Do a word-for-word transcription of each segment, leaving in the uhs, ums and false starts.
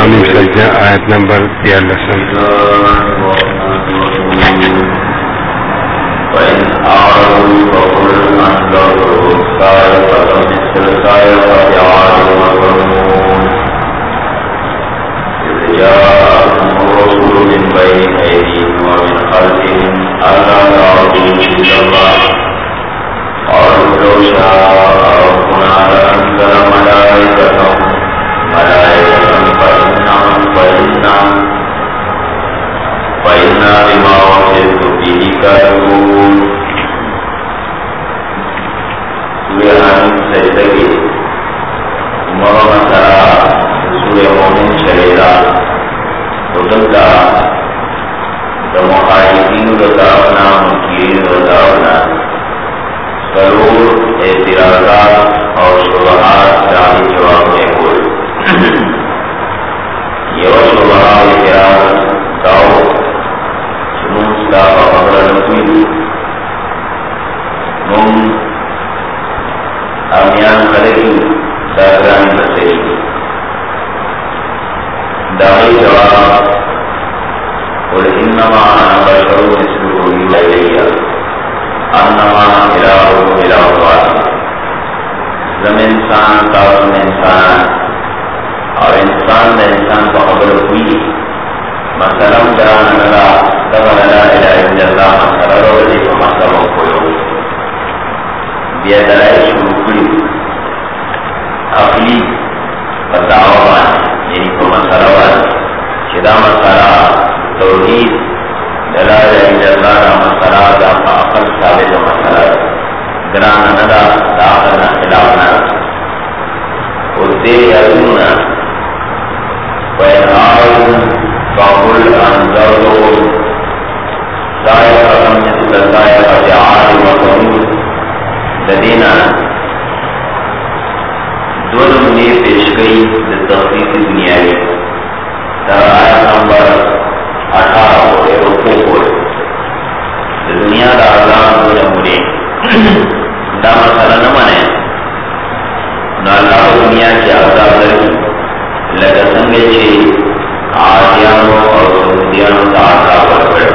قرآن سجدہ آیت نمبر بیالیسم. وَإِنْ أَعْرَضُوا فَقُلْ أَنذَرْتُكُمْ صَاعِقَةً مِثْلَ صَاعِقَةِ عَادٍ وَثَمُودَ إِذْ جَاءَهُمُ الرَّسُولُ مِنْ بَيْنِ أَيْدِيهِمْ وَمِنْ خَلْفِهِمْ أَلَّا تَعْبُدُوا إِلَّا اللَّهَ قَالُوا لَوْ شَاءَ رَبُّنَا لَأَنزَلَ مَلَائِكَةً مَلَائِكَةً فَإِنَّا فَإِنَّا بِمَا أُرْسِلْتُمْ بِهِ كَافِرُونَ. سورہ حمید سجدہ کے عمر مسئلہ سورہ مومن چلے گا حکم کا مخالفین رضاونا منکرین رضاونا ضرور اعتراضات اور شبہات جاری جواب میں کوئی یہ شبہ اعتراض داؤ کا خبر نقوی نم امیان خلقی دارگان بسری دائی جواب قل انما انا بشر مثلكم الیہ انما الہکم الہ واحد. زم انسان تاسم انسان اور انسان نے انسان کو خبر ہوئی مسلم جان لگا تبر لا الہ الا اللہ مسئلہ رو رضی کو مسئلہ کھولو بیا دلائی شروع کری عقلی فتاوان یعنی کو مسئلہ وان چدا مسئلہ توحید لا الہ الا اللہ مسئلہ دا عقل ثابت مسئلہ گران ندا داخلنا خلافنا اور دیر یادونا وَإِنْ آئِذُمْ فَقُلْ أَنذَرْتُكُمْ صَاعِقَةً مِثْلَ صَاعِقَةِ عَادٍ وَثَمُودَ. لدینا دو نمونے پیش گئی تخصیص دنیاوی در آیت نمبر اٹھارہ ہوئے رکو ہوئے دنیا دا عذاب دو نمونے دا مسئلہ نہ مانے نہ اللہ دنیا کی عذاب لگی لگا سنگے چھے آدیانوں اور سمودیانوں کا عذاب ورکڑ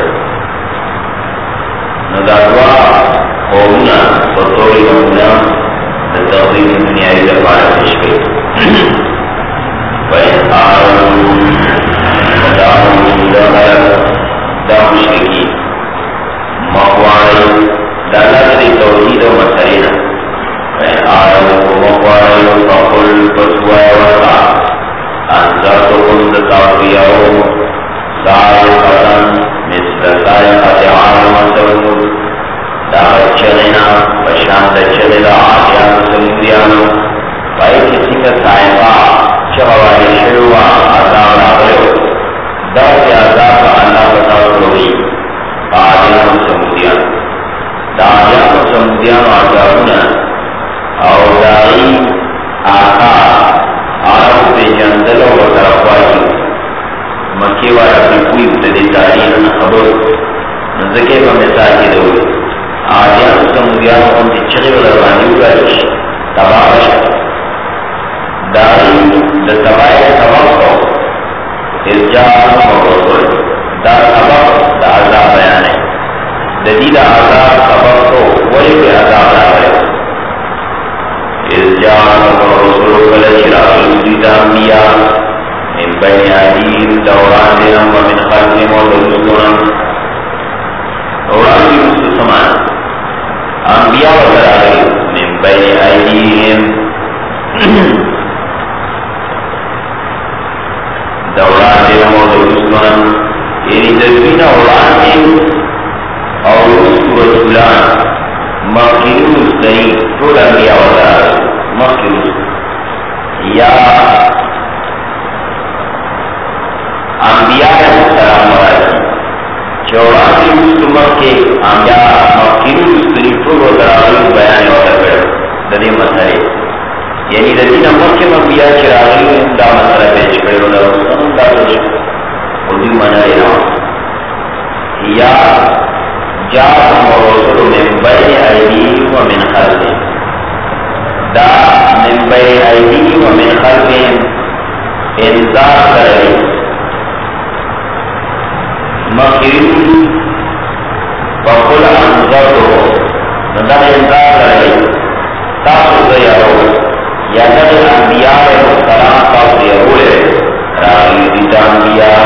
نظاروا قومنا بطوری نمونا تغذیب دنیای دربارہ پیش گئی. وَإِنْ آرَوْا وَدَعَوْا لَغَلَقْ دا مشرکی مقواری دالت توحید و مسئلہ وَإِنْ آرَوْا مقواری فَقُلْ فَسْوَيَ وَقَعَ أَنذَرْتُكُمْ تَتَوْفِيَهُ صَاعِقَةً مِثْلَ صَاعِقَةِ عَادٍ وَثَمُودَ. دا چلنا پشاند چلنا آدیان سمودیانو بائی کسی کا صاحبہ چہوائی شروع عذاب آگئے دا سی عذاب اللہ بتاو روی آدیان سمودیان دا آدیان سمودیان عذابونا او دائی آقا آرام پہ جندل و طرفوائی مکی والا پی کوئی ابتدی تاریخ خبر نزکے کا مثال دوئی آدیان سمودیان انتی چغی و دروانی اگرش تباہش داری دا تباہی تباہ کو ارجاء مبرسول دا تباہ دا عذاب بیان ہے ددید عذاب تباہ کو ولی پہ عذاب لاغرے ارجاء مبرسول کلچ راقل دا انبیاء من بین آدیم دوران دینم و من خلقیم و دلسکنم دوران دیم سمان انبیاء و تراغی من بین ایدیهم دوران دیم و دلسکنم یعنی دلوین اولان دیم اور رسول رسولان مخیروز دنی طول انبیاء و تراغی مخیروز یا انبیاء السلام علیکم چوراسی مسلمان کے انبیاء مخیرو مستری طول و دراغی بیان ہوتا کرو دنی مسئلے یعنی دنی نمکم انبیاء چراغی دا مسئلہ پیچ کرو دا رسول دا رسول خودی منع رہا یا جاءهم الرسول من بین ایدیهم و من خلفهم دا من بین ایدیهم و من خلفهم انذار کرے مکرون فقل انذرتو ندر انذار کرے تاسو دیارو یا ندر انبیاء علیہ السلام تاسو دیارو لے راہی دیتا انبیاء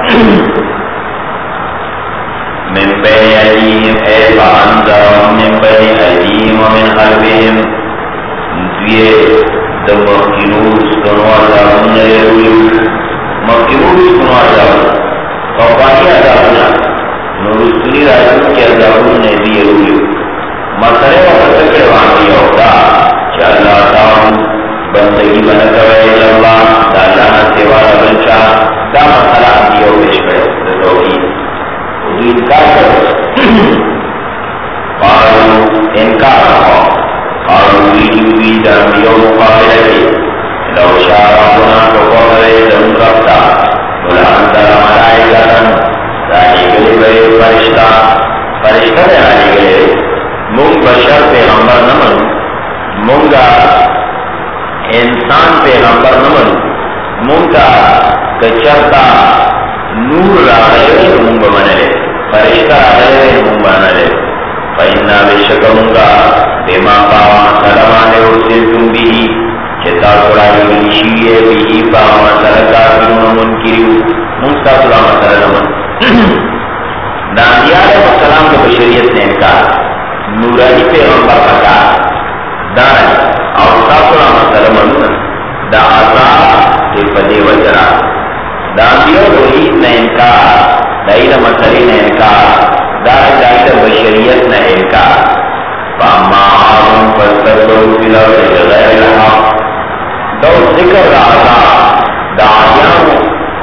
من بین ایدیہم اے فانذرہم من بین ایدیہم ومن خلفہم دویے دا مکرون سکنو عذابون نیرولیو مکرون سکنو عذابون فوقانی عذابونا نورستنی راجون کی عذابون نیرولیو مسئلے وقت تکڑے وانگی ہوتا کہ اللہ تعالی بندگی بنکوئے اللہ دا اللہ سیوا لبنچا دا مسئلہ دیو پیش کرے توحید وہ انکار کرو قالو انکار کرو قالو ویجو وید انبیو مقابلہ کی لو شاء ربنا تقوضے دم ربتا ولا انزل ملائکتن راجی گلے بے فرشتہ فرشتہ نے راجی گلے مونگ بشر پیغمبر نمن مونگا انسان پیغمبر نمن مونگا کچرتا نور راغے مونگ بمنلے فرشتہ راغے مونگ بمنلے فإنا بشک مونگا بما پاوا سلمان ارسل تم بھی چتا سرائی گلیشیئے بھی پاوا سلکا کنون منکریو مونگتا سلام سلمان دانیال علیہ السلام کو بشریت نے انکار نورانی پیغمبر پتا دان اور ساسولا مسلمان دا عذاب کے پدے وجرا دا انبیاء توحید نے انکار دائید مسئلے نے انکار دا دائید بشریت نے انکار فاما آرون فستقبروا فی الارض بغیر الحق دو ذکر دا عذاب دا آیام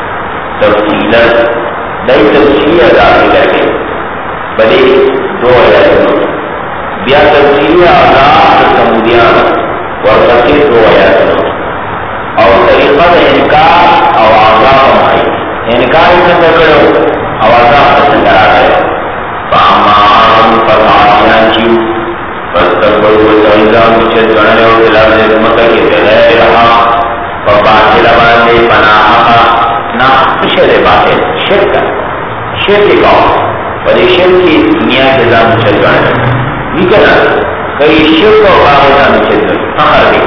تفصیلت دائی تفصیل عذاب ذکر کے بلے دو آیات بیا تفصیل عذاب سمودیان ورسکی دو آیات اور طریقہ انکار اور عذاب ہمائی انکار سے کرو اور عذاب پسند آ گئے فاما آرون فرمانیان چیو فستقبل وزعیدان مچھت گنلے اور دلال نظمتا کے بغیر رہا فباطل باندے پناہا نا شر باطل شرک شرک کاؤ ولی شرک کی دنیا کے ذات مچھت گنلے نکلا کئی شرک و باغتا مچھت گنلے فخر بھی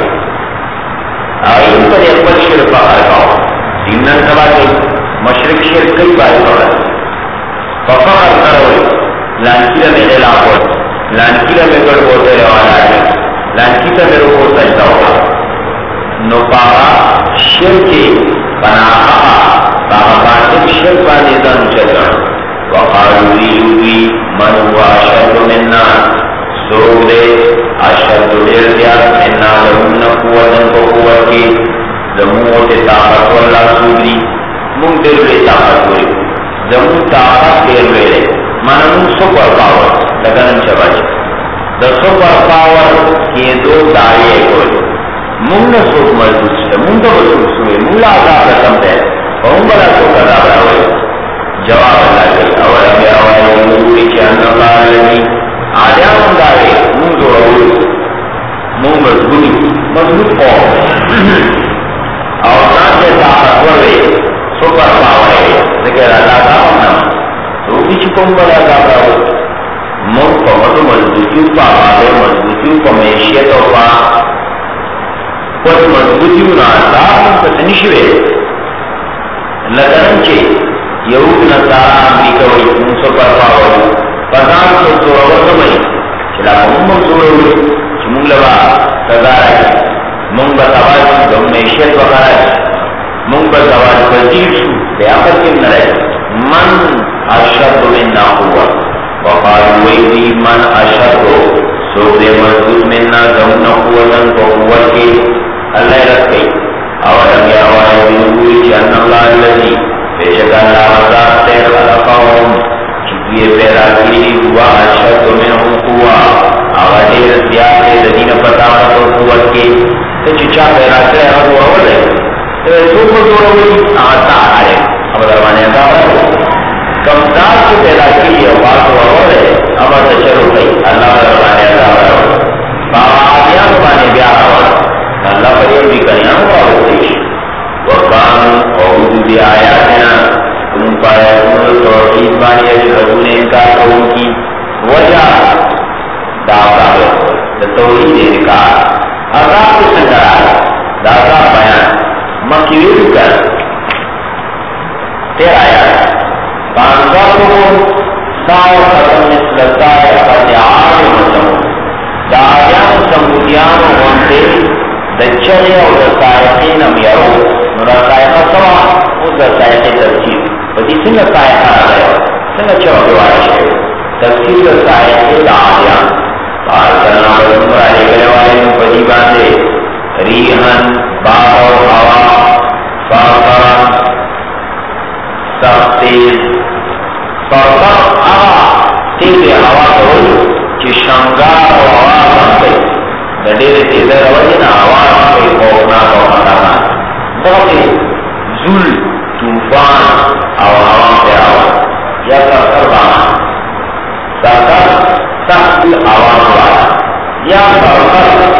آئین پر اکبر شرک فخر کاؤ دیمنا سبا کے مشرک شرک کئی بار کرا فخر کروئے لانکیلہ میں خلاف ہوئے لانکیلہ میں گڑ ہوتے روانا ہے لانکیلہ میں روکو سجدہ ہوگا نپارا شرک پناہا باقاتب شرک بانے دن چکر وقالو لیوی من ہوا اشد مننا سوگ دے اشد دیر دیات مننا لہن قوتن کو قوت کی زموت طاقت واللہ سوگری من دل لے طاقت ہوئی زمون طاقت دیر لے من سپر پاور لگنن چباچ دا سپر پاور کی دو دائی کوئی من نہ سوک مضبوط سے من تو بسوک سوئے مولا عذاب رسم دے فہم بلا سوک عذاب رہوئے جواب اللہ گئی اولم یاوائی نوری چی ان اللہ علیمی آدھیان اندارے من دو روئی من مضبوطی مضبوط پاور اور ناچے طاقت ورے سپر پاور ہے ذکر اللہ عذاب نام تو کچھ کم بلا عذاب رہوئے من پمتو مضبوطیوں پا آدھے مضبوطیوں پا معیشیتوں پا کچھ مضبوطیوں نا عذاب پتنشوے لگرن چے یہود نصارا امریکہ وی منسو پر پاوئی پتان کو زورور نمائی چلا ممم زورور چی مونگ لبا سزارا مونگ بتواج دم معیشیت وقراج مونگ بتواج بزیر شو بیاپر کم نرائے من اشد مننا ہوا وقال ویدی من اشد سوک دے مضبوط مننا دمنا قوتن کو قوت کے اللہ رکھ گئی اولم یاوائی بنبوئی چی ان اللہ اللذی بے شک اللہ عذاب سے خلقاؤں چکیے پیدا کی ہوا اشد منہم قوہ آغا دیر زیادہ دین پتاقت و قوت کے تو چچا پیدا کرے ہم وہ اول ہے تو سوک کو دورا ہوئی آتا آئے اب دروانے عذاب کمزار سے پیدا کی ہے بات وہ اول ہے اب اچھا چلو گئی اللہ دروانے عذاب رہو بابا بانے بیاہ ہوا اللہ پر یہ بھی کرنا ہوا ہوتی وقان اعوذ بھی آیاتنا ان پر توحید با کی ویلو کر تیرا آیا فانظرهم ساعة مثل ساعة عاد وثمود دا عادیان سمودیان غنطے دا چغی او دا سائقین ام یرو نو دا سائقہ سوا او دا سائقی تفسیر و دی سنگا سائقہ آگیا سنگا چوہ دوارا شکر تفسیر دا سائقی دا عادیان فارسلنا رسول علیہ گلے والے مفدی باندے ریحن باغ و ہوا فاقران سختیز فاقر آغا تیز ہوا کوئی چی شنگار و آواز ہم گئی دا دیر تیزر وجنا آواز ہم گئی خوفنا و خطرناک بہت زل توفان او ہوا پر آواز یا سرسر بانا سرسر سخت آواز والا یا سرسر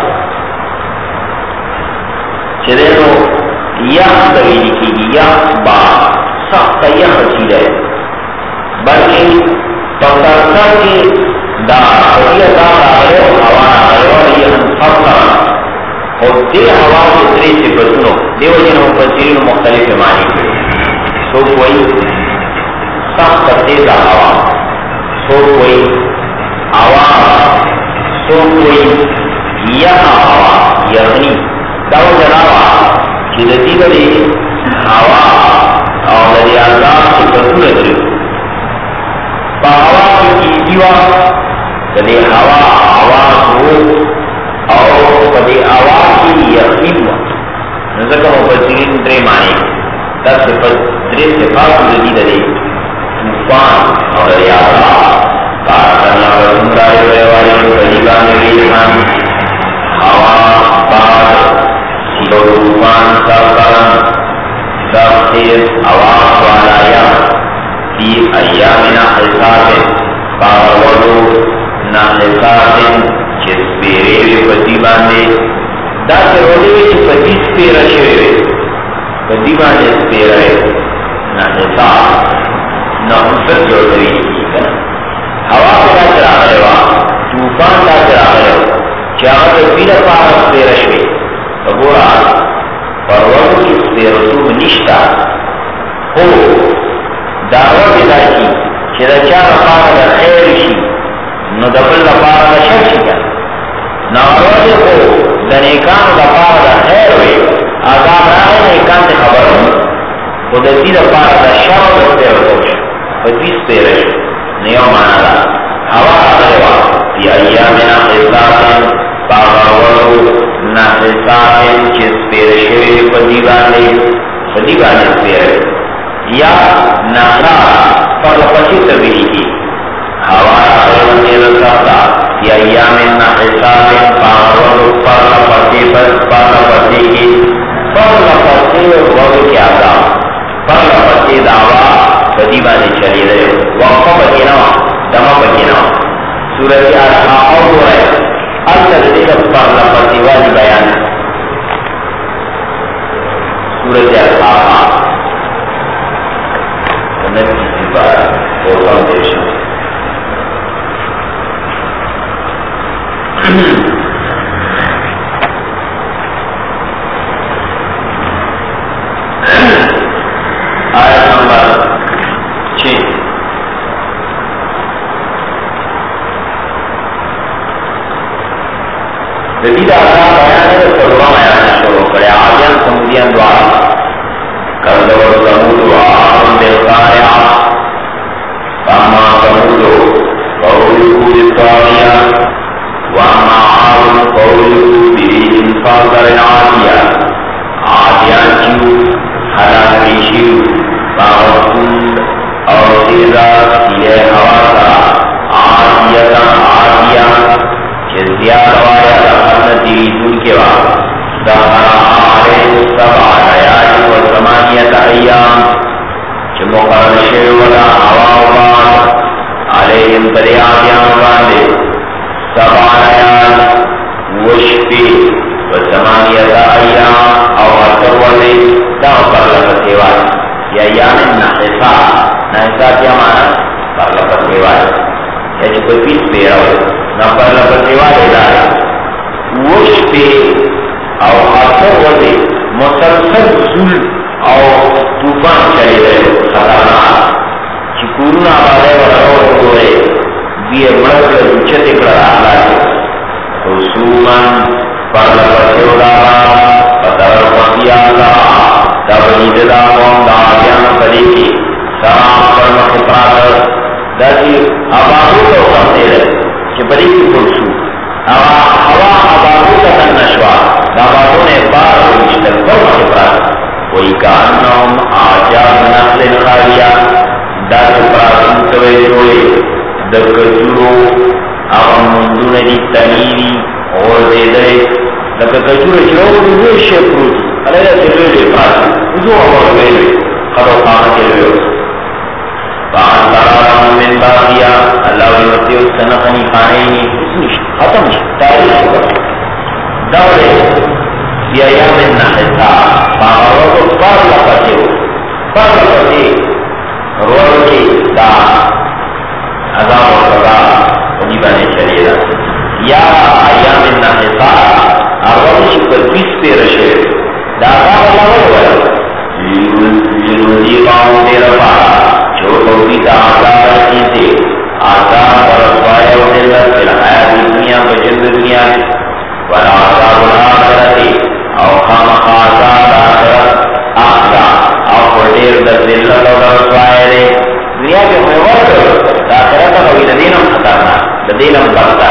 چلے تو یخ دویلی کی گی یخ با سخت یخ چیز ہے بلکہ سرسر کی دا یہ دا آئے و ہوا آئے و یہ انفرطا اور دے ہوا کے تری سے بسنو دے وجن مفسرین مختلف معنی کے سو کوئی سخت تیز ہوا سو کوئی ہوا سو کوئی یہ ہوا یعنی دو جناوا کہ دتی بڑی ہوا اور دے آزاد سے بسنو تری ہوا کی دیوا کدی ہوا آواز ہو اور کدی آواز کی یقین ہو نظر کا مفسرین درے معنی تب صفت درے صفات جدید دے طوفان اور ریاضہ کارخانہ رسول رائے والی قریبان ریحان ہوا باد سیدو طوفان سرکرن سب تیز آواز والا یا فی ایامنا حساب کارولو نا حساب چیز پیرے وی پتی باندے دا سرولے وی چی پتی سپیرہ شوئے وی پتی باندے سپیرہ نا حساب نا حسد جوڑوی کی کنا ہوا پتا چرا گئے وا توفان دا چرا گئے چاہت پیرہ پارا سپیرہ شوئے فبورا پرولو کی سپیرہ سوم نشتا ہو دعوت ادا کی کہ دا چار پارا دا خیر شی نو دبل دا پارا دا شر شی کیا ناروزی کو دا نیکان دا پارا دا خیر ہوئی آزاد رائے نیکان دا خبر ہوں خود دی دا پارا دا شر دا پیر ہوش فتیس پیر ہے نیو مانا دا ہوا آدھوا فی ایامنا حسابن پاورولو نا حسابن چیز پیر شوی فدیبانے فدیبانے پیر ہے یا ناسا پر پسی طبیعی کی ہوا خیرنی رساتا یا ایامن حساب پاورولو پر پسی پر پسی کی پر پسی وقت کی آداب پر پسی دعویٰ فدیبانے چلی رہے وقفہ بکیناوا دمہ بکیناوا سورت آرہا اور دو رہے اکثر دیکھ پر پسی والی بیان سورت آرہا کسی بار اور فاؤنڈیشن آیت نمبر چھ جدید آزاد بیان ہے سرورہ بیان شروع کرے آدیان سمودیان دوارا کردو سمود وآرم بالقارعہ فاما سمودو قولکو بالطاغیہ واما عارم قولکو برین فاقر عادیہ عادیان چیو حلاکی شیو باغسود اور تیزا سیلے حواسا عادیتا عادیہ چیز زیادہ وایا لحظنتی ریزون کے وقت سہرا آرے سبع لیالی و ثمانیت ایام چی مقرر شیولا عواوان علیہم پر آدیان باندے سبع لیال وشپی و ثمانیت ایام او اثر والے داو پر لفظیوال یا یعنی نحسا نحسا کیا مانا پر لفظیوال یا چی کوئی پیس پیرا ہو نا پر لفظیوال ادارے وشپی او اثر والے مسلسل ظلم سورنا والے ورور ہوئے دیے مڑک اچھتے کر آلہ ہے خصوماً پر لپسیولا فتر فضیالا تبنید دا قوم دا آدیان پڑی کی سلام پر مخفرات دا سی آبادو تو سمتے رہے کہ پڑی کی خلصو ہوا آبادو کا تنشوا دا آبادو نے بار ہوشتر پر مخفرات کوئی کانم آجاب نسل خالیہ دا سپراتن کوئے جوڑے دا کجورو اغم مندون دی تنیری اور دے دے دا کجورو جوڑو دے شکرو علیہ سلوے دے پراتی دو اور ویلے خدو خانہ کے لئے فان ترارم من باقیہ اللہ ونمتی سنخنی خانینی ختم تاریخ ہوگا دولے سی ایام النحسا فاغرو کو پر لپتے ہو پر لپتے روز کی دا عذاب و سزا عجیبانے چلے گا یا ایام النحسا اروشی پر بیس پہ رشے دا عذاب اللہ ہوگا لنوزی قوم دے رفا جو توبی دا عذاب چیزے عذاب و رسوائے و دلت فی الحیات دنیا بجند دنیا ولا عذاب الآخرتی او خام خاصات آخرت آخرا او خردیر دا ذلت و رسوائے دے دنیا کے محور دا آخرت ہوئی دا دینم خطرنا دا دینم برتا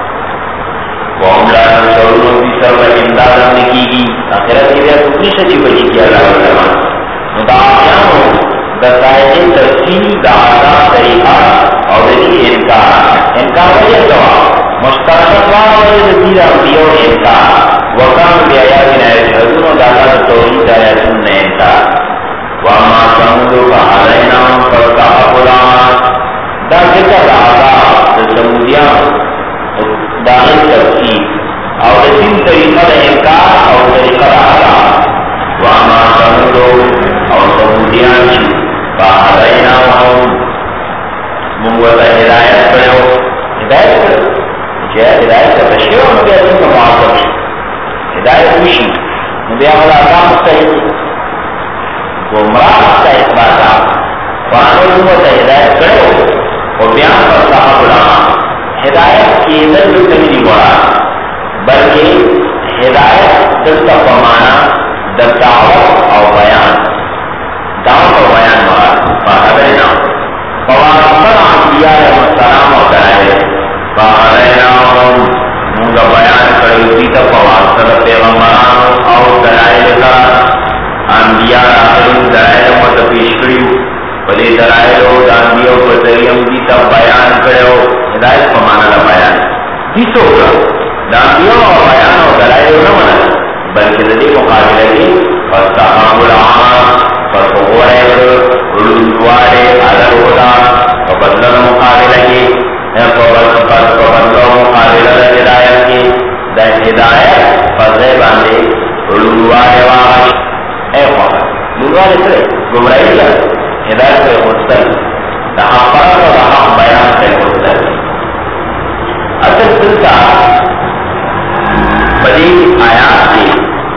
قوم لارن شرونو بھی سر و امدادم نکی گی آخرت کی دیا کتنی شجی بجی کیا اللہ علیہ مدعایانو دا سائدین تفصیل دا آزاد طریقہ اور دلی انکار انکار وجہ سوا مشترکت وہاں وجہ دیر انبیاء انکار وقام بی آیاتنا یشہدون و دالا توحید آیاتن نے انکار وما سمودو فعلینام فرطاق العام دا ذکر آزاد دا سمودیان داخل تفصیل اور دین طریقہ دا انکار اور طریقہ دا آزاد وما سمودو اور سمودیان چی فعلینام منگوتا ہدایت کرو ہدایت کرو جائے ہدایت کا تشکیل ہم کیا دن کا معاصر ہدایت ہوشی نبیہ والا آقام مستحید گمراہ مستحید باتا فانو منگوتا ہدایت کرو اور بیان پر صاحب العام ہدایت کی عزت جو تنگی بڑا بلکہ ہدایت دلتا پمانا در دعوت اور بیان دعوت اور بیان بڑا فاہدینام فواسطر انبیاء علیہ السلام و دلائے فعلیناہم منگا بیان کرو دیتا فواسطر پیغمبران اور دلائے کا انبیاء آخرین دلائے مت پیش کریو بلے دلائے ہو دا انبیاء پر ذریم دیتا بیان کرو ہدایت پمانا دا بیان دیسو گا دا انبیاء اور بیان اور دلائے ہو نمانا بلکہ دلی مقابلہ کی فاستحاب العام فالفغوائے علوزوارے عدر ہوتا فبدلن مقابلہ کی فبدلن مقابلہ دا ہدایت کی دا ہدایت فضے باندے علوزوارے واغش اے خواہ علوزوارے سرے گمرائی لگ ہدایت سے مستل دا حق پرد و دا حق بیان سے مستل اصل سلطہ بدی آیات کی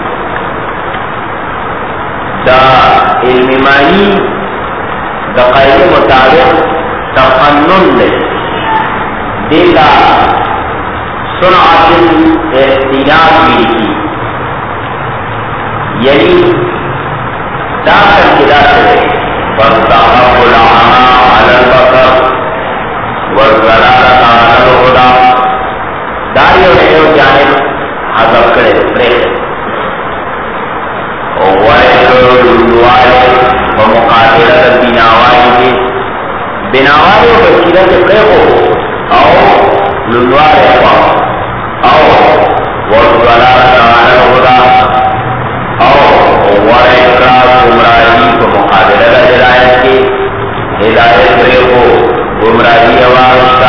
دا علم معنی دا قائد مطابق تفنن دے دیتا سنعت الاحتیاط بھی کی یعنی داخل کدا سے فَاسْتَحَبُّ الْعَمَى عَلَى الْبَصَرِ وَالضَّلَالَةَ عَلَى الْهُدَى داری اور ایو جانب حضب کرے پریخ ومقابلة بناوائی کے بناوائی و بسیرت پریخو او لنوائی اقوام او والضلالة عَلَى الْهُدَى او وَإِقْرَارُ گمراہی کو مقابلہ ہدایت کے ہدایت پریخو گمراہی آوازتا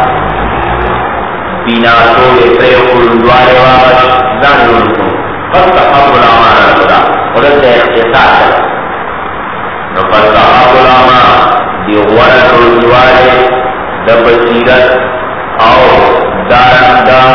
بینا تو پریخو لنوائی آواز زن لنکو فَاسْتَحَبُّ الْعَمَى عَلَى الْهُدَى ورد اختصاص ہے نفستحاب العمى دی غورت رجوالے دا بصیرت او دارن دا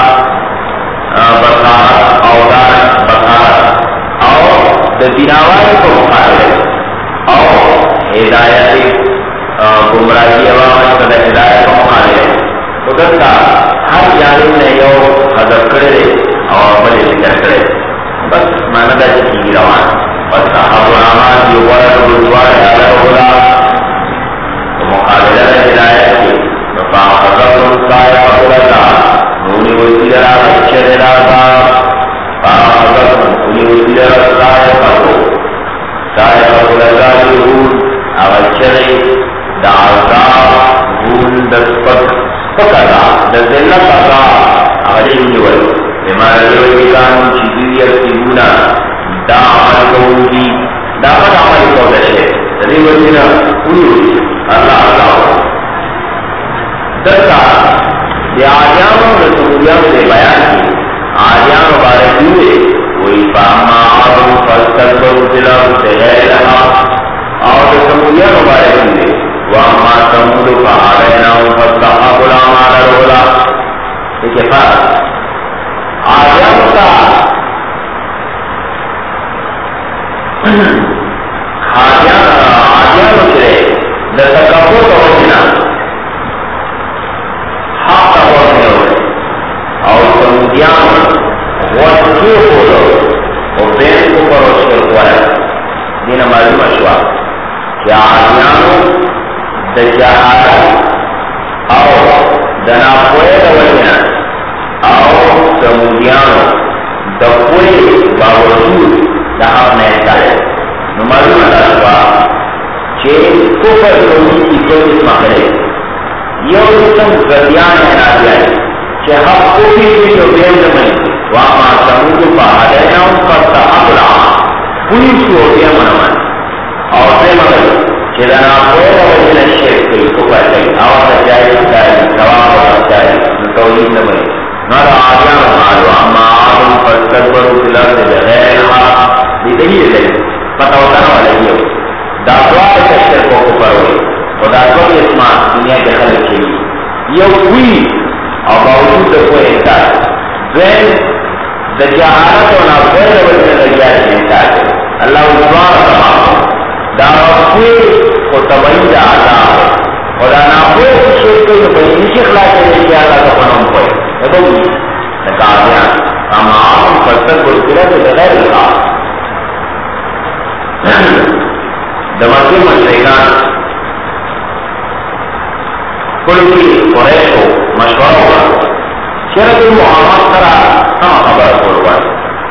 بصارت او دارن بصارت او دا دیناوائی کو مقابلے او ہدایت گمراہی عوام کا ہدایت کو مخالف خود کا ہر جانب نے یو حضر کرے اور بڑے ذکر کرے بس مانا کی روان بس صاحب العمال جو ورد رضوار علیہ اللہ مقابلہ ہدایت کی فقام حضر الصائع حضرتا نونی وزیر اچھر راتا فقام حضر نونی وزیر الصائع حضر صائع حضرتا جہود اچھر دا عذاب گون دسپت فقطا دزلت فقا علیہ جول بمارا جوئی کانو چیزی ارتبونا دا عمل کونگی دا قد عمل کونشے تدی وزینا قلوی اللہ اللہ دستا دی آجانوں رسولیان سے بیان کی آجان مبارک ہوئے وہی فاما آدم فاستقبر دلال سے غیر لہا اور رسولیان مبارک ہوئے واما سمود فعلینا فاستحب العمال الولا دیکھیں فرق آجان کا آجان آجان سے دستکبر تو ہونا حق تبور میں ہوئے اور سمودیان وچو ہو اور بین کو پروش کر ہوا ہے دین معلوم اشوا کہ آجانوں دجاہارت اور دناپوئے دولینا اور سمودیانوں دپوئے باوجود دہاں میں اتارے نمالوم اشوا کہ کفر روی کی کوئی اسم کرے یہ اسم گردیان ہے نادیائی کہ ہم کوئی بھی جو بین زمین وہاں سمود پہاڑینا ان پر تحبلا پولیس کو ہوتیا منمان اور سے مگر کہ دنا کوئی وجہ شیخ کی کفر کئی آواز جائے جائے سواب اور جائے نتولین زمین نر آجان مالو اما آدم پر تدبرو فلرد بغیر حق دیدہی ہے پتہ ہوتا نہ والا یہ ہوئی دعوات تشکر کو کفر ہوئی اور دعوات اسمان دنیا کے خلق کے لیے یہ ہوئی اور باوجود کو انکار دوین دجاہارت اور ناقوی رول میں لگیار کے انکار ہے اللہ ادوار تمام دعوات کوئی کو تبعید آتا اور ناقوی کچھ کوئی تو بہت نیچے خلاص کے لیے کیا اللہ کا پنم کوئی ہے تو بھی نکالیاں تمام فرصت کو اترہ سے بغیر لکھا دمکی مشرکان کل کی قریش کو مشورہ ہوا شرط محمد کرا کم خبر قربان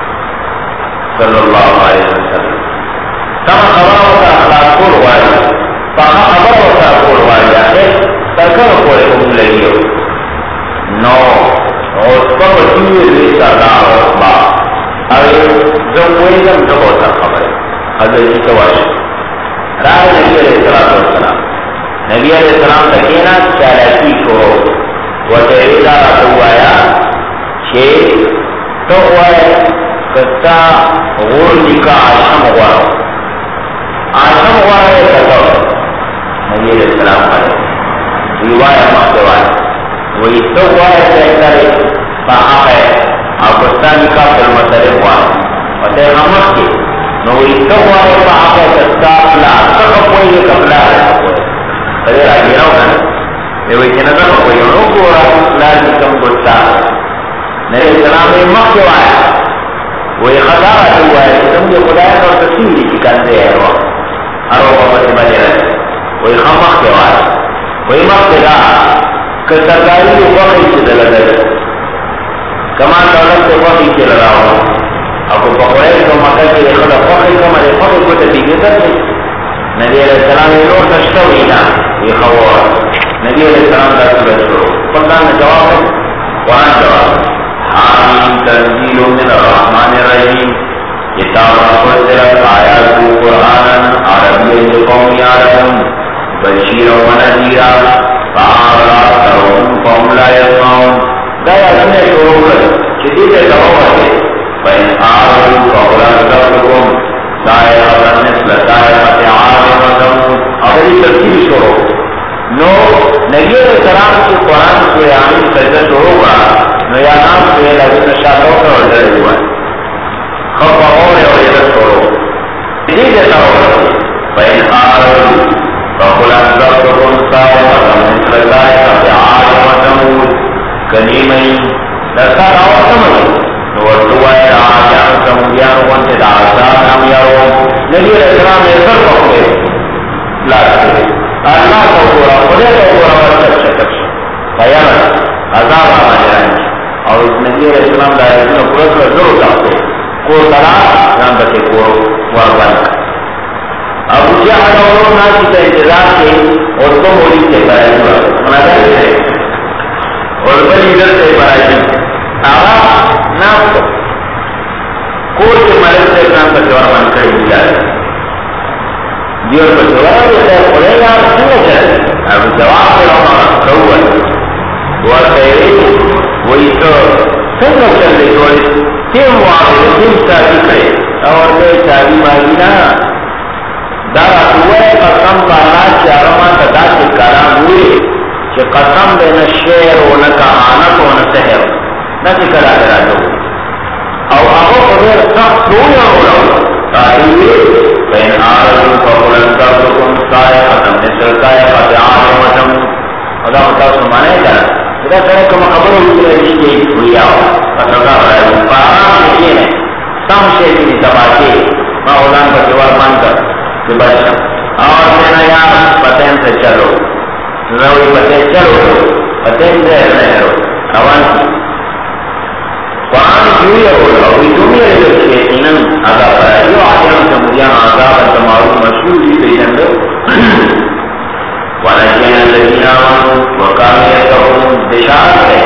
صلی اللہ علیہ وسلم کم خبر ہوتا اخلاق قربان کم خبر ہوتا قربان جاتے ترکر کوئے ام لگی ہو نو اور کم چیئے لیتا دار با اگر جب کوئی جب جب ہوتا خبر ہے حضرت کی تواشی راہ نبی علیہ السلام نبی علیہ السلام تکینا چالیسی چھوڑو وہ تحریدہ تو آیا چھے تو ہوئے کتا غور لکا آشم ہوارو آشم ہوارو ہے کتا نبی علیہ السلام آئے ریوائے محتوائے وہی تو ہوئے تحریدہ صحاب ہے آبستانی کا فلمتر ہوارو اور تحرمت کے نوی تو ہوئے صحابہ تستاقلا سکا کوئی یہ قبلہ ہے تریر آگی رہو نا یہ وہی چنہ سکا کوئی انہوں کو رہا لازی کم گلتا میرے اسلام میں مخ جو آیا وہی خطارہ جو ہوا ہے کہ تم جو خدایت اور تصویری کی کندے ہے وہ ہر وہ بابت بجے رہے وہی خم مخ جو آیا وہی مخ جو رہا کہ سرکاری کو وقی سے دلہ دلہ کمان دولت سے وقی سے لگا ہوا اب وہ بقوائل کو مکہ کے لئے خدا فقر کو مجھے فقر کو تدیگے کرتے نبی علیہ السلام یہ نور تشتو ہی نا یہ خوار نبی علیہ السلام کا سورج کرو فقران نے جواب ہے قرآن جواب حامین تنزیل من الرحمن الرحیم کتاب فضلت آیات قرآن عربی لقوم یعلمون بشیر و نذیرا فاعرض عنهم فهم لا يسمعون دایا سنے شروع کر شدید جواب ہے فإن آروا فقل أنذرتكم صاعقة مثل صاعقة عاد وثمود اگلی ترتیب شروع نو نبی علیہ السلام کی قرآن سورہ عامل سجدہ شروع ہوا نو یا نام سورہ لازم شاہدوں کا اور ڈر ہوا خب اور اور عزت شروع یہ جیسا ہوگا فإن آروا فقل أنذرتكم لگائے کہ آج وسمود کنیمئی دستا راوت سمجھ ورطوائے آجان سمودیان وانتے دا آزاد ہم یارون نبی علیہ السلام ایسر پہنگے لازے اللہ کو پورا خودے کو پورا ورچک شکر خیانت عذاب آمانے رہنگی اور اس نبی علیہ السلام دا ایسن پورا سر ضرور چاہتے کو ترا نام بچے کو وربان ابو جہل اور ناسی کا انتظار کے اور تو مولی سے برائی ہوا منادر سے اور بلی در سے برائی آغا نام کو کوئی کے مرد سے نام کا جواب من کر ہی جائے دیور پر جواب ہوتا ہے پڑے گا سنگا چاہے اب جواب سے رہا کہوا وہ کہے وہی تو سنگا چل رہی تو تیم واقع تیم شادی کرے اور میں شادی مانگی نا دارا ہوئے قسم کا اللہ چارما تدا سے کرام ہوئے کہ قسم دینا شعر ہونا کہانت ہونا سحر نہ کرا کرا دو اور آگو قدر سخت دونیا ہو رہا تاہیوے بین آرزو فقلن کردکم سائے ختم نسل سائے فتح آرم وشم خدا خدا سمانے جانا خدا سرے کم خبر ہوئی رہی کہ ہوئی آؤ فتح رہا پارام یہ ہے سم شیدی تباکی ماولان کا جواب مان کر کہ بچا اور مینا یار پتین سے چلو روی پتین چلو پتین سے رہو اوان کی قرآن جوئی ہو رہا ہوئی دنیا رہے کہ انہوں عذاب ہے جو آجان سمجھیاں عذاب ہے تمہارو مشہور ہی بیجن دو وَنَجِينَ الَّذِينَ آمَنُوا وَكَانُوا يَتَّقُونَ بشارت ہے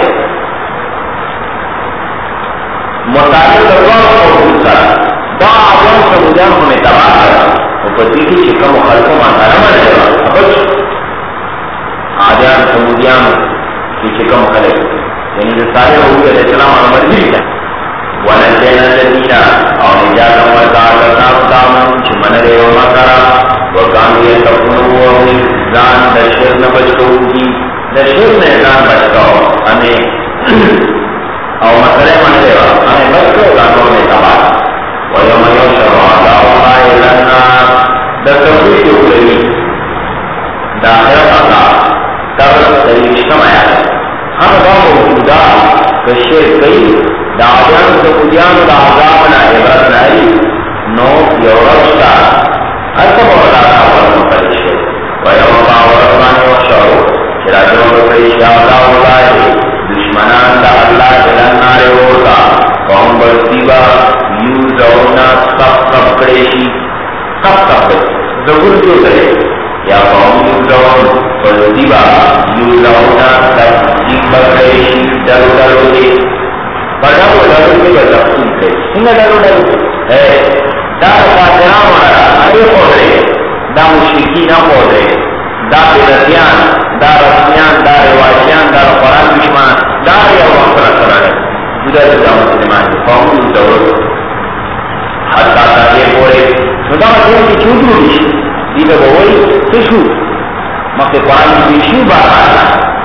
مطالب اللہ کو دوسرا دا آجان سمجھیاں ہمیں تباہ کرا وہ پتی کی شکم و خلقوں مانتارا مانے گا ابچ آجان سمجھیاں کی شکم خلق یعنی جو سارے حضور علیہ السلام عمر بھی ہے وَنَجِينَ الَّذِينَ اور نجات مردار کرنا کامن چمن رے و مکرہ وَكَانُوا يَتَّقُونَ زان درشر نہ بچکو کی درشر میں زان بچکو ہمیں اور مسئلے من دے گا ہمیں بچکو زانوں میں تباہ وَيَوْمَ يُحْشَرُ أَعْدَاءُ اللَّهِ إِلَى النَّارِ در تفریح جو ہوئی داخرت اللہ تب دلیل اجتماع ہے ہم دا موجودہ کشیر کئی داجان سکودیان دا عذابنا عبرت نائی نو یورشتا اصب ورداتا ورم پریشے ویوم باورتمان وحشارو چراجون پریشی آداء اللہ دشمنان دا اللہ جلن نارے ہوتا قوم برسیبا یوزونا سب سب کریشی سب سب ضرور جو کرے یا قوم یوزون برسیبا یوزونا سب جیب کریشی ڈرو ڈرو دے پڑھا وہ ڈرو دے کا تفصیل کرے انہیں ڈرو ڈرو ہے دار کافران ہمارا ارے پودرے دا مشرکی نہ پودرے دا بدعتیان دا رسمیان دا رواشیان دا قرآن دشمن دا یا وقت رسول ہے جدا جدا مسلمان قوم یوزون حتی تاکہ پورے ندا مسلم کی چود رو دیشی دیده بوئی تشو مقت قرآن کی بیشی بار آنا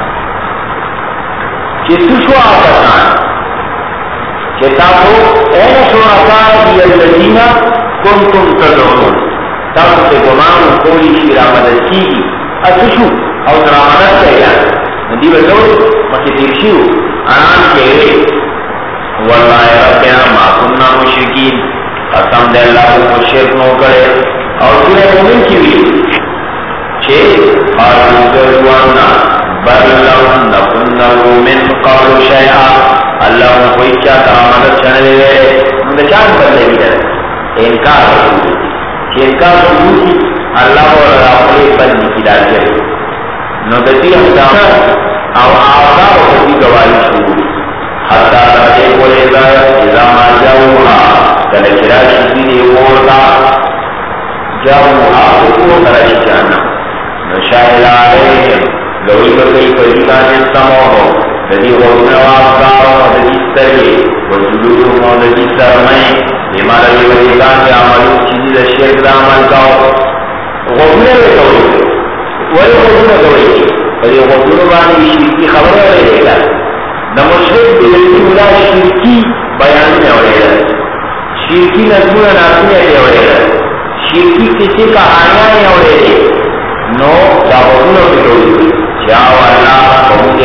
کہ تشو آفتان کہ تاکو این شرکائی الذین کنتم تدعون تاکو سے گمان کوئی شیرہ مدد کی گی اتشو او ترا مدد کیا ندی بزور مقت دیشیو آنان کے رے واللہ ربنا ما کننا مشرکین قسم دے اللہ کو شرک نو کرے اور سورہ مومن کی بھی چھے قالوا ذروانا بل لو نکنو من قبل شیئا اللہ نے کوئی کیا ترا مدد چنے لے مدد چاند بدلے گی در انکار حضور کہ انکار حضور کی اللہ اور راپلے بندی کی دار جائے نودتی احسان او آقا و خودی گواہی شروع حتی رہے بولے گا اذا ما جاؤہا کلچرا شدید وورتا جاؤہا خطو کرش جانا نشاہد آئے لوئی بکئی فریقا جنسمو ہو ددی غرون وابداروں و ددی سرے و جلوشوں و ددی سرمائیں بیمارا لی وریقان کے عملوں چیزی دا شرک دا عمل کاؤ غرون وے کوئی ولی غرون کوئی ولی غرون بانی شرکی خبر رہے گا نمشرک بیلتی ملا شرکی بیان میں ہوئے گا شرکی نظمون ناسمی ہے ہوئے گا شرکی کسی کا آیا ہے ہوئے گا نو دا غرون وے کوئی چاہو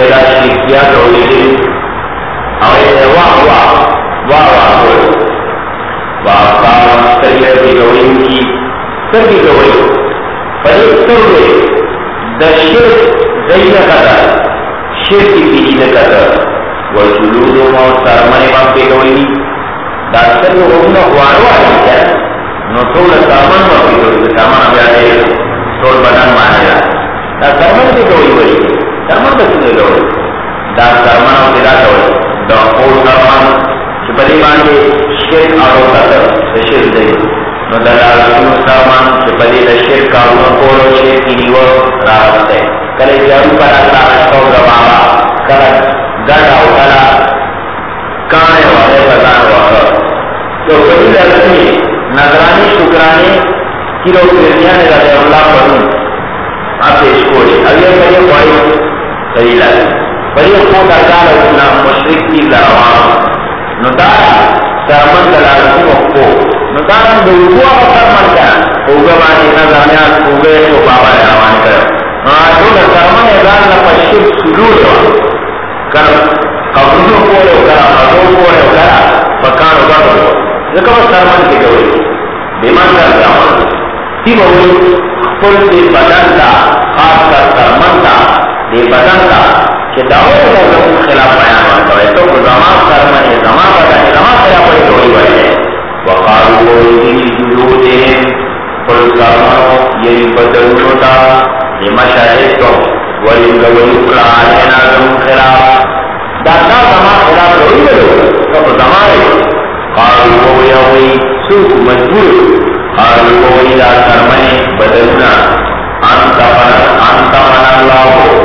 دا شرکیات رولی او ایسے واہ واہ واہ واہ ہوئی واہ واہ سرگی گوئی کی سرگی گوئی فریق سرگی دا شرک زیدہ قدر شرکی پیجیدہ قدر وجلودو مو سرمانی بام پی گوئی دا سرگی غمنا خوانو آئی کیا نو طول سامان بام پی گوئی سامان بیادے طول بدن مانے دا دا سرمان پی گوئی بڑی سرمان بسنے گوئی دا سرمان او پیدا گوئی دا قول سرمان چپلی باندے شرک آرو قدر شرک دے نو دا لازمو سرمان چپلی دا شرک آرو قولو شرکی نیو راوستے کلے جارو پر اللہ اشتو گوابا کل گڑا و کلا کانے والے بزان وقت تو کبھی لازمی نظرانی شکرانی کلو پیرنیانے دا دے اللہ پڑھوں آپ پیش کوئی اگر بڑی بڑی صحیح لازم بڑی خود اکار اپنا مشرک کی لروان نتارا سرمن دلازم وقو نتارا دلگو آپ سرمن کا اوگا بانی نظامیات اوگے تو بابا روان کرو آجو سرمن ازان لپشک سلور روان کر قبضو کولو کرا قبضو کولو کرا فکانو کرو ذکر سرمن کی گوئی بیمان کر جاؤں تی بہوئی خپل دی بدن تا خاص کر سرمن تا دی بدن تا کہ دعوت کا زمین خلاف بیان ہوتا ہے تو زمان سرمن زمان بدن زمان خلاف ہوئی دوئی بڑی ہے وقالو ویدی جلودہم قل سرمنو یہی بدلو تا یہ مشاہد تو ویدی ویدکلا آلینا زمین خلاف داتا زمان خلاف دوئی بڑی تو زمان ہے قالو ویدی سوک مجبور قالو ویدی سرمن بدلنا انت من اللہ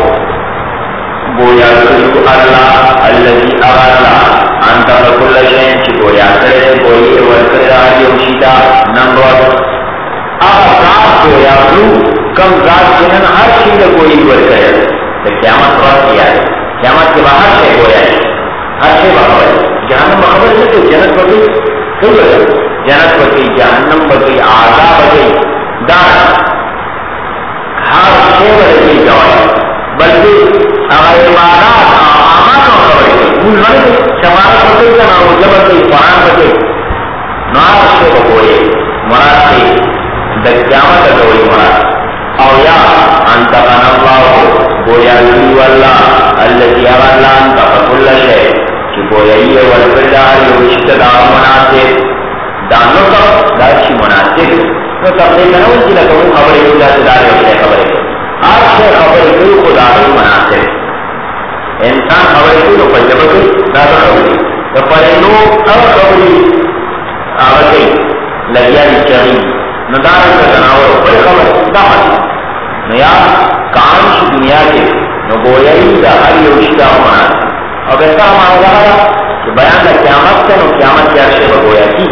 گویا تو اللہ الذي اغلا انت كل شيء گویا کرے کوئی ورکر آئی وشیدہ نمبر اب ذات گویا تو کم ذات جنن ہر چیز کوئی ورکر ہے تو قیامت وقت کیا ہے قیامت کے باہر سے گویا ہے ہر سے باہر ہے جہنم خبر ہے تو جنت بگئی کیوں ہے جنت بگئی جہنم بگئی عذاب بگئی دار ہر سے بگئی جوائے بلکہ اگر عبادات آمات و خبر ہے ان میں شمارت ہوتے ہیں نا وہ جبر کے قرآن بچے نار سے بگوئے مراد سے دقیامت گوئی مراد او یا انتا من اللہ گویا لیو اللہ اللذی اغلا انتا فکل شے کہ گویا یہ والفردار یوشت دار مناسب دانو تب دارشی مناسب تو تب دیکھنا ان کی لگو خبر ہے اللہ سے دار ہوتے خبر ہے آج سے خبر کوئی خدا ہی مناسب انسان خبر کوئی تو پجب کوئی دادا خبری تو پرندو اب خبری آگئی لگیا چاہی ندارن کا جناور بڑی خبر داخل نیا کانش دنیا کے نگویائی دا ہر یوشدہ مناسب اب ایسا ہمارا رہا کہ بیان دا قیامت سے نو قیامت کے عرشے بگویا کی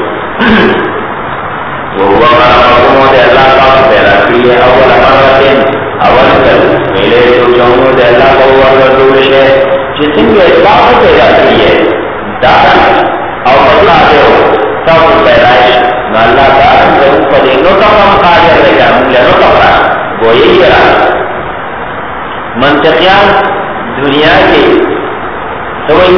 وہ ہوا مرحبوں دے اللہ کا پیدا کریے اول مرحبتیں اول کر میلے تو جاؤں دے اللہ کو اول روش ہے جسن کے اطلاق پیدا کی ہے دارن اور بدلا دے ہو سب پیدائش نو اللہ دارن سے اوپر نو تک ہم قادر لے جا مولے نو تک رہا وہ یہی کرا منطقیان دنیا کے سوئی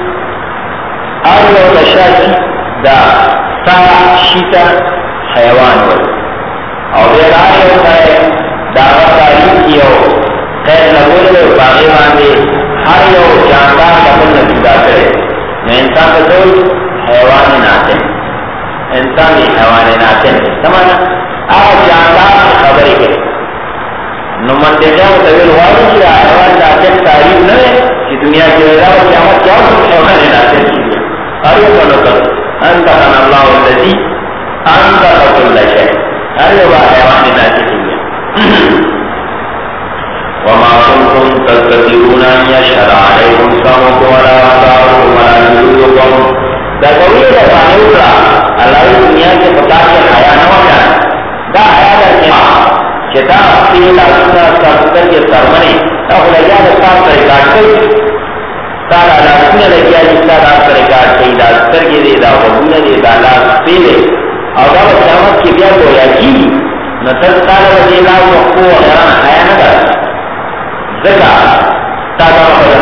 آلو تشاکی دا سا شیطا حیوان ہو اور دیر آئے ہوتا ہے دعوت تعلیم کی ہو قید نبول میں باغی باندے ہر یو جاندار نبول نبیدہ کرے میں انسان کا دول حیوان ناتن انسانی حیوان ناتن سمجھا آپ جاندار کی خبری کرے نمندجہ طویل والی کی حیوان ناتن تعلیم نہ ہے کہ دنیا کی رضا و قیامت کیا ہو حیوان ناتن کی ہے ارے بنو کر انت من اللہ الذی انت کل شیء ارے وہ حیوان ناتن کی ہے وما كنتم تستطيعون ان يشهد عليكم سمعكم ولا ابصاركم ولا جلودكم دا کوئی دا پانیولا اللہ دنیا کے پتا کے حیا نہ ہوتا دا حیا دا کیا چتا تیلا سنا سر کے سرمنی تا لگا دا سر طریقہ سے سارا لازم لگیا جس کا طریقہ سے دا سر کے دے دا وجود دے دا لاس پیلے اور دا قیامت کی بیا گویا کی نصر تعالی وجیلا وقو وغیرہ حیا نہ دا زکا تا دا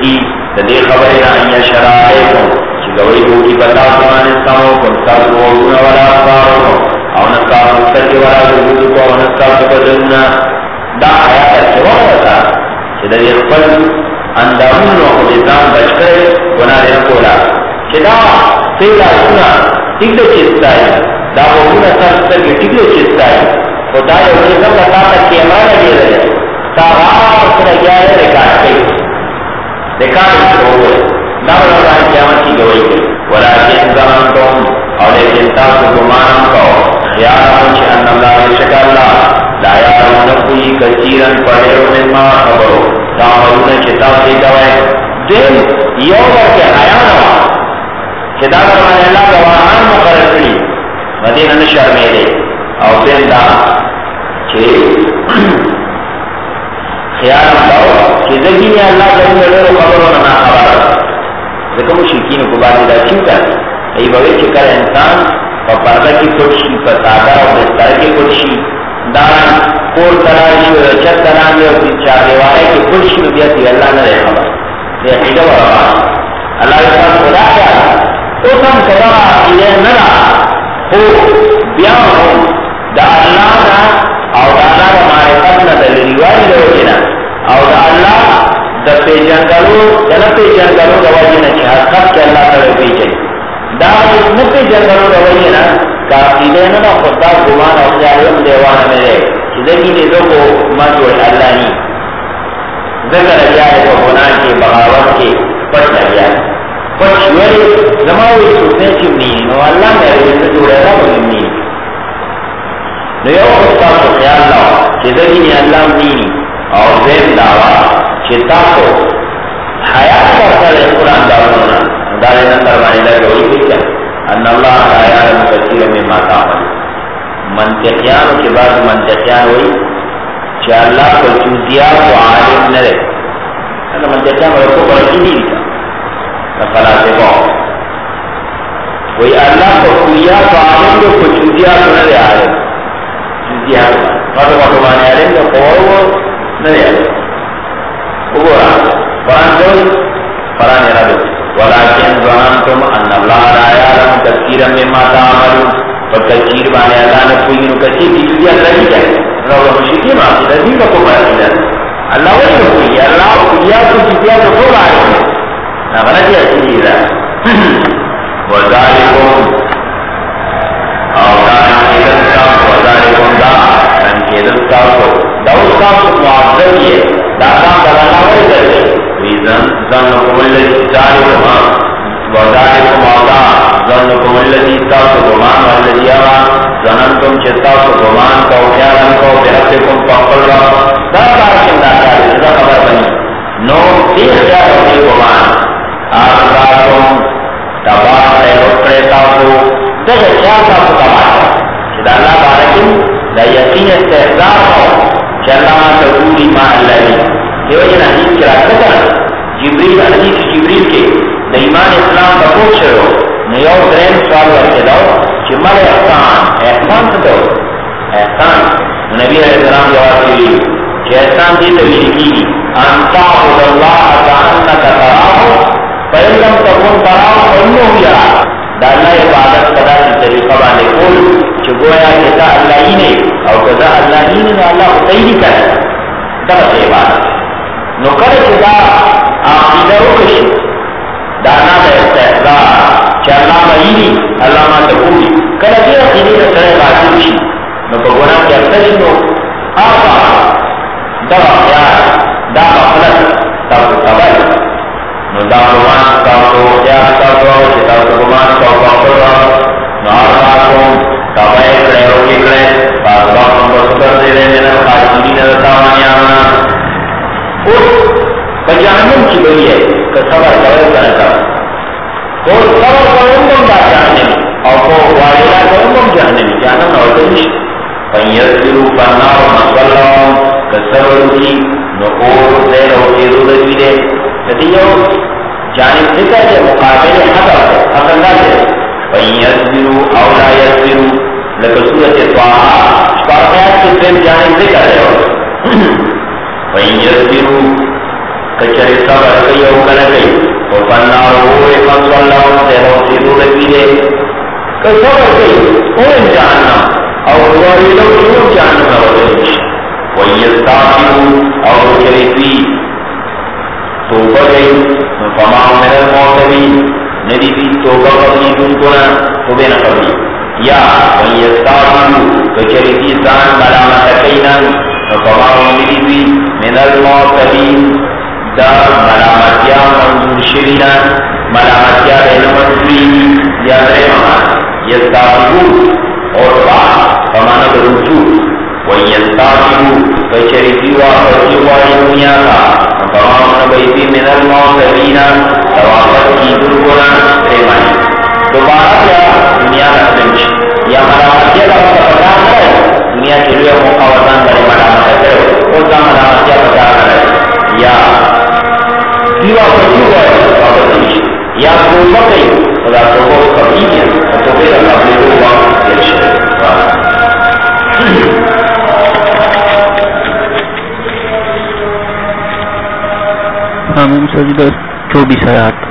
یریږي د دې خبرې نه ان یشر علیکم چې ګوي وکړي په تاسو باندې سمعکم ستاسو وګونه ولا ابصارکم او نه ستاسو سترګې ولا وجودکم او نه ستاسو بدنونه دا آیات چې وایي چې د دې خپل اندامونو او د ځان بچ کړئ ګناه نه کولا چې دا څه لاسونه ټیک د چستای دا وګونه تاسو ته ټیک د چستای خدا یو څه په تاسو کې امانه دی تا راو سره یې ریکارډ کړئ ریکارډ وکړئ دا ورته قیامت کی گواہی کوي ولکن ظننتم او لیکن تاسو ګمان کوئ خیال چې ان الله یشک الله لا یعلمون کوئی کثیرا پڑھو مما خبرو تعملون چې تاسو یې کوئ دین یو ورته حیا نه چې دا باندې الله غواهان مقرر کړي مدینه نشرمېږي او دین دا چې خیال کرو کہ زندگی میں اللہ کے اندر خبروں نہ خبر دیکھو مشرکین کو بات ادا کیوں کر یہ بغیر چکر انسان اور پردہ کی کوشی فسادہ اور بستر کی کوشی دان کور تراشی اور چت تراشی اور چار دیوارے کی کوشی میں بھی اللہ نہ رہے خبر یہ عقیدہ و رواج اللہ کے پاس خدا کیا تو سم خدا یہ نہ ہو بیان ہو دا اللہ کا او دا اللہ کا معرفت نہ دلیوائی لوگی نا او دا اللہ دا پیجنگلو دا نا پیجنگلو دا وجی نا چاہ خب چا اللہ تعالی پیجن دا نا پیجنگلو دا وجی نا کافیدے نا نا خدا گمان او خیالم دیوانا میرے چیزکی نیزو کو مجوڑ اللہ نی ذکر جائے کو گناہ کے بغاوت کے پچ لگیا پچ ویلی زماوی سوچنے چمنی نو اللہ میرے جنس جوڑے گا مجمنی نو یو تاسو خیال لاو چې دغه الله مینی او زم داوا چې تاسو حیا ورته قرآن داونه دا نه تر باندې دا وایي چې ان الله لا يعلم كثيرا مما تعمل منطقيان کې بعد منطقيان وایي چې الله په جزئیات او عالم نه دی دا منطقيان ورته ورته دي مثلا دیکھو وایي الله په کلیات او عالم په جزئیات نه دی عالم جزئیات فرض وقوانه عالم ده قوه نه دی وګورئ قرآن دوی قرآن رب ولكن ظننتم ان الله لا يعلم كثيرا مما تعملون فكثير باندې الله نه کوي نو کثیر دي چې الله یې کوي نو مشکل ما دې دې په کومه ده الله وایي کوي الله یا کو چې بیا په کومه ده هغه نه دی ده وذالکم او دا چې دا وذالکم دا چې دا دا اوس تاسو معذب یې دا څنګه الله وایي ویزن ظنکم الذی ظالما وذالکم اولا ظنکم الذی تاسو گمان والذی آوا ظننتم چې تاسو گمان کو خیالن کو بربکم فقل را دا کارکن دا کاری دا خبر بنی نو دیر خیال ہوئی گمان آرکاتم تباہ تیرکڑے تاسو دغه خیال تاسو تباہ چې دا اللہ بارکن دا یقین استحضار ہو چې اللہ ما تقولی ما اللہ دیو جن حدیث کی راکتا جبریل حدیث جبریل کے دا ایمان اسلام کا پوچھ شروع نیو درین سوال ورکے دو چی مل احسان احسان سے دو احسان نبی علیہ السلام جواب کی چی احسان دی تویل کی انتا عبد اللہ کانتا تراہو فإلم تکن تراہو فإنہو یرا دا اللہ عبادت قدا کی طریقہ بانے کول چی گویا کتا اللہ ہی نے او کتا اللہ ہی نے اللہ خطیری کرے دا بس عبادت نو کله چې دا عقیده وکړي دا نه د استحضار چې الله وایي الله ما ته کوي کله چې عقیده سره راځي شي نو په ګناه کې اکثر نو هغه دا یا دا خپل تاسو تبای نو دا ګمان تاسو یا تاسو چې تاسو ګمان تاسو خپل نو هغه کوم تبای کړه او کې کړه تاسو په څه دې نه خاصی نه تاوانیا جہنم کی بڑی ہے کہ صبر کرو کرتا تو صبر کروں گم دا جہنمی اور کو واجرہ کروں گم جہنمی جہنم اور دنش فیرسلو فنار مصلہم کہ صبر کی نقور دیر و تیرو دجوی دے نتیجہ جانب ذکر ہے مقابل حضر ہے حضر نہ دے فیرسلو اولا یرسلو لکہ صورت طاہا شپارقیات کی دن جانب ذکر ہے فیرسلو کچرے صبر کئی او کر گئی تو فنار ہوئے فصل اللہ سے ہو سیدو لگی دے کہ صبر کئی او جاننا اور دواری لوگ کیوں جاننا ہوئے وَيَسْتَعْفِرُ اور چریفی توبہ گئی فَمَا مِنَ الْمُعْتَبِينَ ندی بھی توبہ قبلی دن کنا توبہ نہ قبلی یا وَيَسْتَعْفِرُ تو چریفی سان ملامت کئینا فَمَا ندی بھی مِنَ الْمُعْتَبِينَ دا ملامتیا منظور شرینا ملامتیا بین منظوری یا در ممان یستعفرو اور بات فمانا رجوع وَيَسْتَعْفِرُ فَشَرِفِي وَاقَتِي وَائی دنیا کا تمام نبیتی من المعتبین توافت کی درگونا ریمانی دوبارہ کیا دنیا کا سنچ یا ملامتیا کا پتا ہے دنیا کے لیے موقع وطن کرے ملامت کرے وہ کا ملامتیا پتا کرے یا دیوا پتی ہوئے واپسی یا توبہ کئی خدا توبہ کبھی ہے توبہ کا قبل ہوا دلشہ آمین سجدہ چوبیس آیات